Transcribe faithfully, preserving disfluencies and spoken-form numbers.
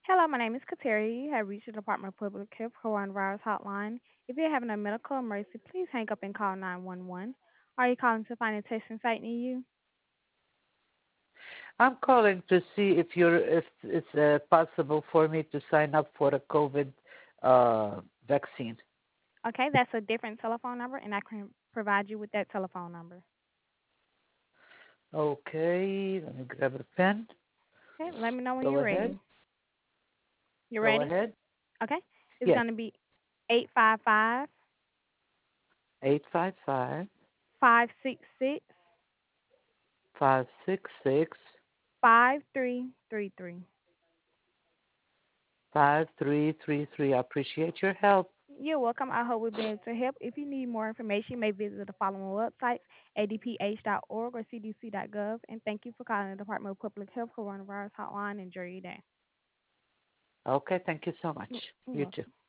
Hello, my name is Kateri. You have reached the Department of Public Health Coronavirus Hotline. If you're having a medical emergency, please hang up and call nine one one. Are you calling to find a testing site near you? I'm calling to see if you're if it's uh, possible for me to sign up for a COVID uh, vaccine. Okay, that's a different telephone number, and I can provide you with that telephone number. Okay, let me grab a pen. Okay, let me know when Go you're ahead. ready. You Go ready? ahead. Okay, it's Yes. going to be eight five five, Eight five five five six six, five six six five three three three. five three three three. I appreciate your help. You're welcome. I hope we'll be able to help. If you need more information, you may visit the following websites, a d p h dot org or c d c dot gov. And thank you for calling the Department of Public Health Coronavirus Hotline. Enjoy your day. Okay, thank you so much. You're You too. welcome.